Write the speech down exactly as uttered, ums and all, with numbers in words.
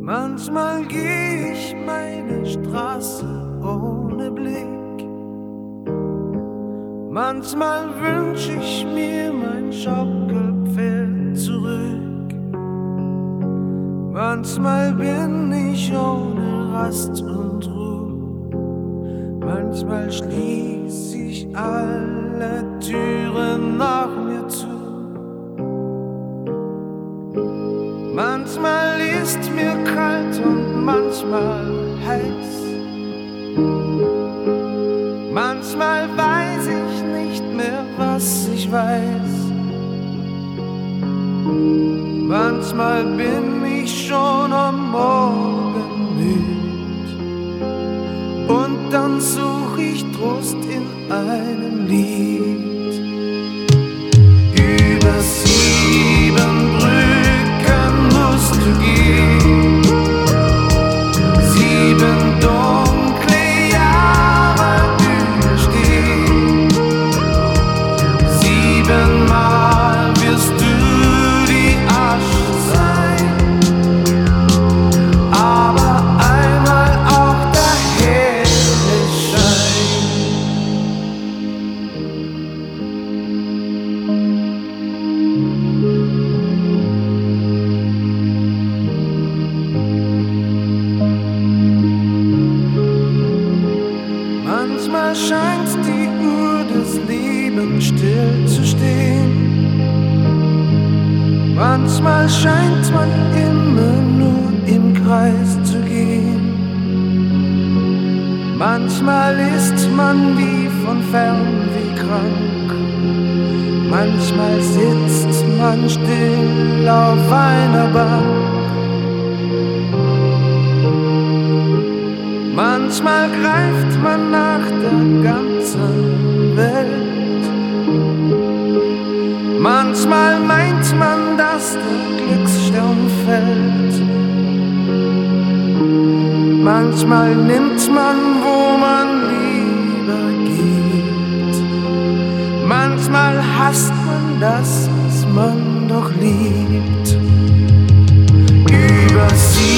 Manchmal geh ich meine Straße ohne Blick. Manchmal wünsch ich mir mein Schaukelpferd zurück. Manchmal bin ich ohne Rast und Ruhe. Manchmal schließ ich alle Türen nach mir zu. Manchmal ist mir kalt und manchmal heiß. Manchmal weiß ich nicht mehr, was ich weiß. Manchmal bin ich schon am Morgen müd. Und dann such ich Trost in einem Lied. Über sieben Brücken musst du gehen. Sieben dunkle Jahre überstehen. Siebenmal wirst du die Asche sein, aber einmal auch der helle Schein. Manchmal scheint die Uhr des Lebens still zu stehen. Manchmal scheint man immer nur im Kreis zu gehen. Manchmal ist man wie von Fernweh krank. Manchmal sitzt man still auf einer Bank. Manchmal greift man nach der ganzen Welt. Manchmal meint man, dass der Glücksstern fällt. Manchmal nimmt man, wo man lieber geht. Manchmal hasst man das, was man doch liebt. Über sie